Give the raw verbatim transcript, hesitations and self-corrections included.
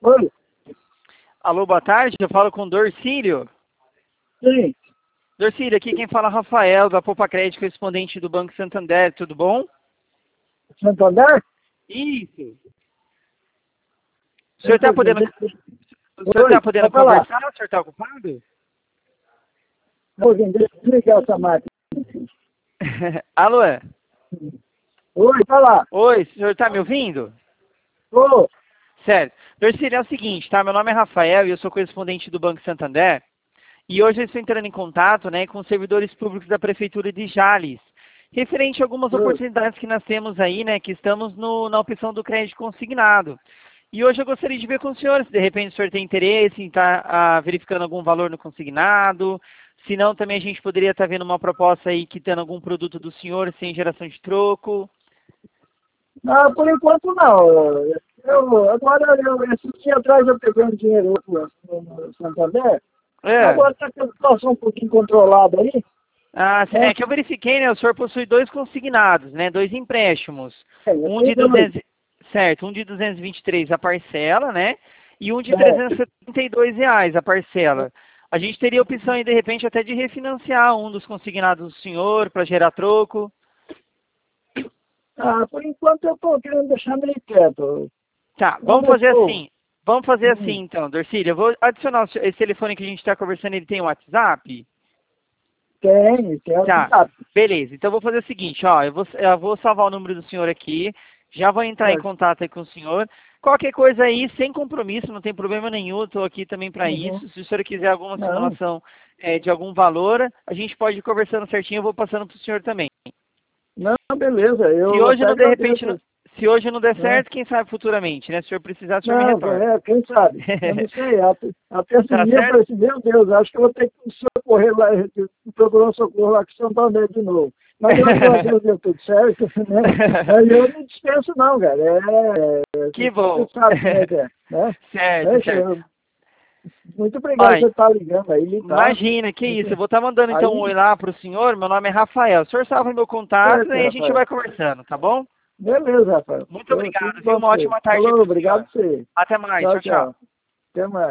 Oi. Alô, boa tarde, eu falo com o Dorcílio. Sim. Dorcílio, aqui quem fala é Rafael, da Poupa Crédito, correspondente do Banco Santander, tudo bom? Santander? Isso. O senhor está podendo, o senhor Oi, tá podendo pode falar. conversar? O senhor está ocupado? Oi, deixa eu desligar essa máquina. Alô? Oi, fala. Oi, o senhor está me ouvindo? Ô, Certo. Dorcílio, é o seguinte, tá? Meu nome é Rafael e eu sou correspondente do Banco Santander. E hoje eu estou entrando em contato, né, com os servidores públicos da Prefeitura de Jales, referente a algumas Oi. oportunidades que nós temos aí, né, que estamos no, na opção do crédito consignado. E hoje eu gostaria de ver com o senhor, se de repente o senhor tem interesse em estar verificando algum valor no consignado, se não, também a gente poderia estar vendo uma proposta aí que tendo algum produto do senhor sem geração de troco. não, por enquanto não. Eu, agora, eu, esse dia atrás eu peguei um dinheiro no, no Santander. É. Agora está com a situação um pouquinho controlada aí. Ah, É. é que eu verifiquei, né? O senhor possui dois consignados, né? Dois empréstimos. É, Um eu de tenho dois. duzentos, certo, um de duzentos e vinte e três a parcela, né? E um de É. trezentos e setenta e dois reais a parcela. A gente teria a opção aí, de repente, até de refinanciar um dos consignados do senhor para gerar troco. Ah, por enquanto eu estou querendo deixar meio quieto. Tá, Não vamos fazer deixou. assim. Vamos fazer Hum. assim, então, Dorcília. Eu vou adicionar o seu- esse telefone que a gente está conversando, ele tem um WhatsApp? Tem, tem o Tá, WhatsApp. beleza. Então eu vou fazer o seguinte, ó, eu vou, eu vou salvar o número do senhor aqui, já vou entrar em Certo. contato aí com o senhor. Qualquer coisa aí, sem compromisso, não tem problema nenhum, estou aqui também para Uhum. isso. Se o senhor quiser alguma Não. simulação é, de algum valor, a gente pode ir conversando certinho, eu vou passando para o senhor também. Não, beleza. Eu Se hoje até não, de repente, agradeço. não, se hoje não der É. certo, quem sabe futuramente, né? Se o senhor precisar, o senhor me Não, retorna. é, quem sabe? Eu não sei. Até, até esse Tá dia eu certo? falei assim, meu Deus, acho que eu vou ter que socorrer lá, procurar um socorro lá com o Santander de novo. Mas graças a Deus deu tudo certo, né? Aí eu não dispenso não, cara. É, Que bom. você sabe como é que é, né? Certo, É, certo. eu- muito obrigado por Ai, você estar ligando aí, tá? imagina, que isso. Eu Muito- vou estar mandando então um Aí, oi lá pro senhor. Meu nome é Rafael. O senhor salva meu contato certo, e aí a gente Rafael. vai conversando, tá bom? Beleza, Rafael. Muito Tudo obrigado, viu? bom Uma pra você. ótima tarde aí Falou, pro senhor. obrigado pra você. Até mais. Tchau, Tchau, tchau. tchau. Até mais.